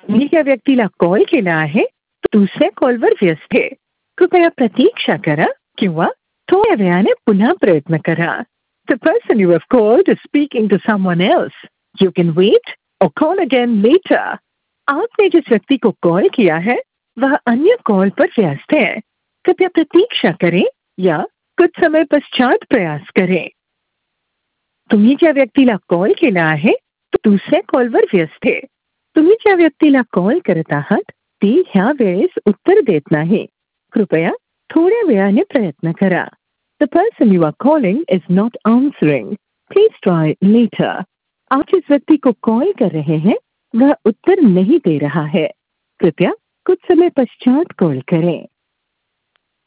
मी ज्या व्यक्तीला कॉल केला आहे तो दुसऱ्या कॉलवर व्यस्त आहे. कृपया प्रतीक्षा करा किंवा थोड्या वेळाने पुन्हा प्रयत्न करा. The person you have called is speaking to someone else. You can wait or call again later. आपने जिस व्यक्ति को कॉल किया है वह अन्य कॉल पर व्यस्त है. कृपया प्रतीक्षा करें या कुछ समय पश्चात प्रयास करें. तुम्ही ज्या व्यक्तीला कॉल केला आहे तो दुसऱ्या कॉलवर व्यस्त आहे. तुम्ही ज्या व्यक्तीला कॉल करत आहात ती ह्या वेळेस उत्तर देत नाही. कृपया थोड्या वेळाने प्रयत्न करा. The person you are calling is not answering. Please try later. आप जिस व्यक्ति को कॉल कर रहे हैं वह उत्तर नहीं दे रहा है. कृपया कुछ समय पश्चात कॉल करें.